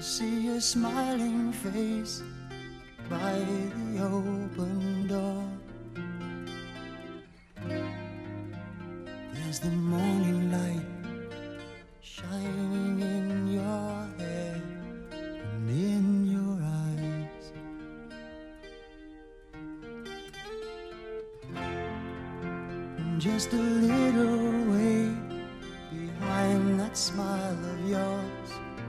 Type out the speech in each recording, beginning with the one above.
see your smiling face by the open door. There's the morning light shining in your hair and in your eyes. And just a little way behind that smile of yours,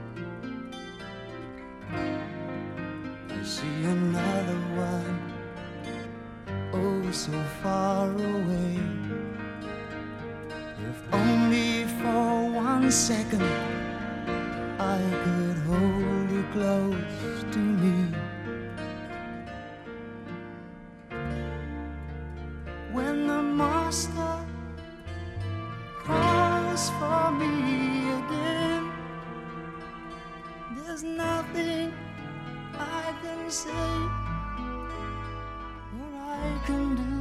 I see another one, oh so far away. If only for 1 second I could hold you close to me. When the master calls for me again, there's nothing I can say or I can do.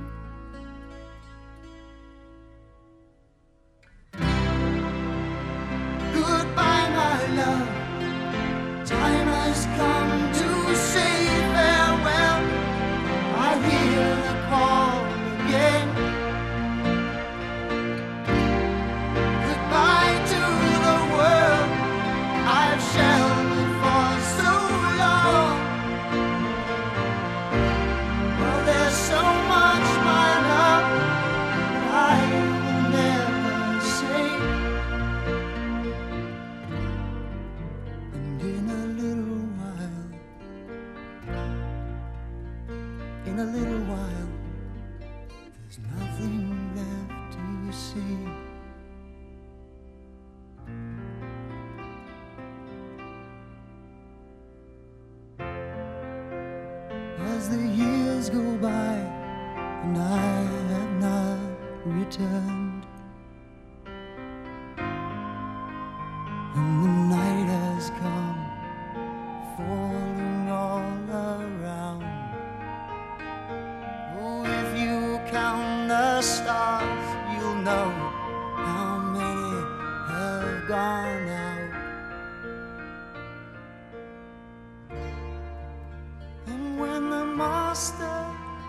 Goodbye, my love. Time has come to say farewell. I hear the call again. Goodbye to the world I've sheltered for so long. Well, there's so much, my love, that I will never say. And in a little while, there's nothing left to see. As the years go by and I have not returned, and the night has come, falling all around. Oh, if you count the stars, you'll know how many have gone out. And when the master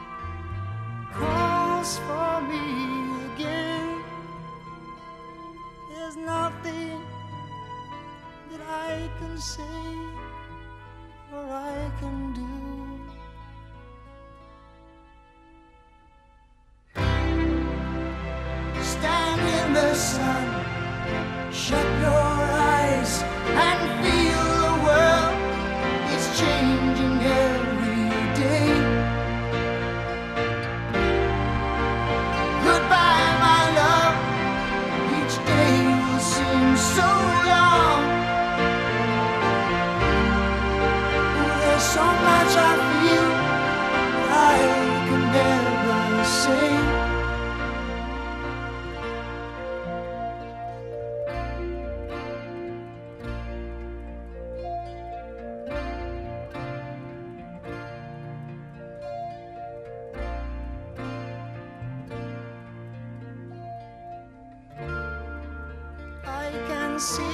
calls for me again, there's nothing that I can say or I can do. Stand in the sun, shut your eyes and feel the world. It's changing every day. Goodbye, my love. Each day will seem so long. Oh, there's so much I feel I can never say. I can see